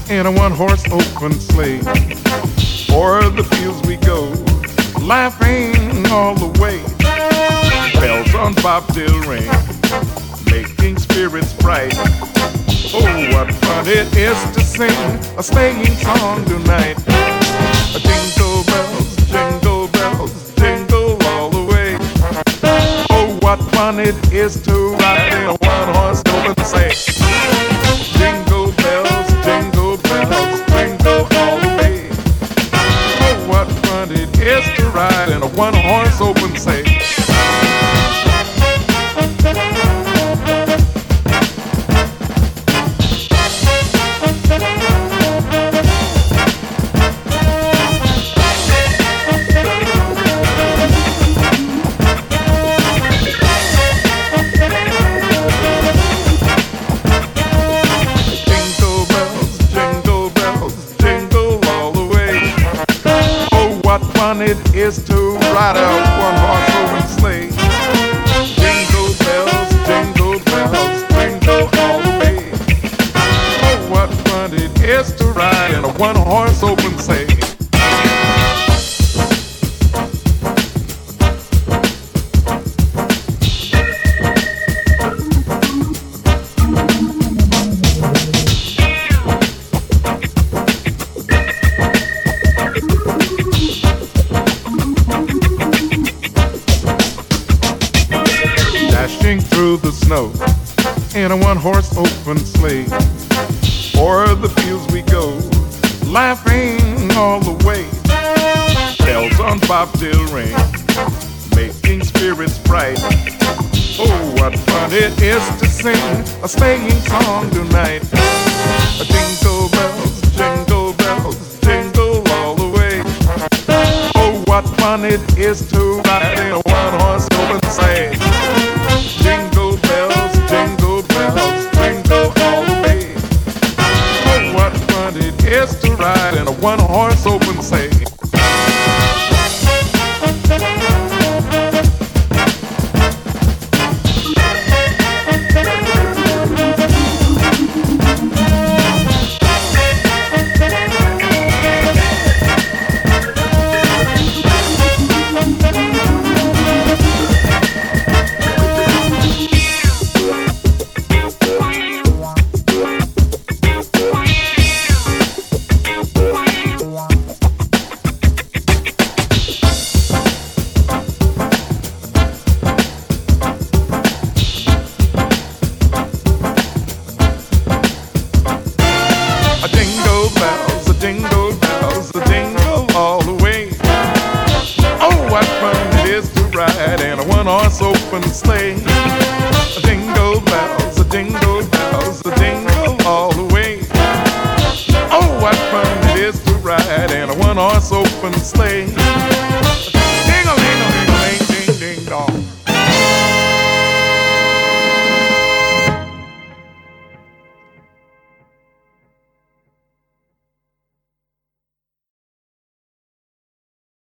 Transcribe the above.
in a one-horse open sleigh. O'er the fields we go, laughing all the way. Bells on bobtail ring, making spirits bright. Oh, what fun it is to sing a sleighing song tonight. Jingle bells, jingle all the way. Oh, what fun it is to ride in a one-horse open sleigh. Jingle bells, jingle all the way. Oh, what fun it is to ride in a one-horse open sleigh. It is to ride a one-horse open sleigh. Jingle bells, jingle all the way. Oh, what fun it is to ride in a one-horse open sleigh. Dashing through the snow in a one-horse open sleigh. O'er the fields we go, laughing all the way. Bells on bobtail ring, making spirits bright. Oh, what fun it is to sing a sleighing song tonight. Jingle bells, jingle all the way. Oh, what fun it is to ride in a one-horse open sleigh. Jingle bells, jingle all the way. Oh, what fun it is to ride in a one-horse open sleigh. Jingle all the way. Oh, what fun it is to ride in a one-horse open sleigh. Jingle bells, jingle all the way. Oh, what fun it is to ride in a one-horse open sleigh.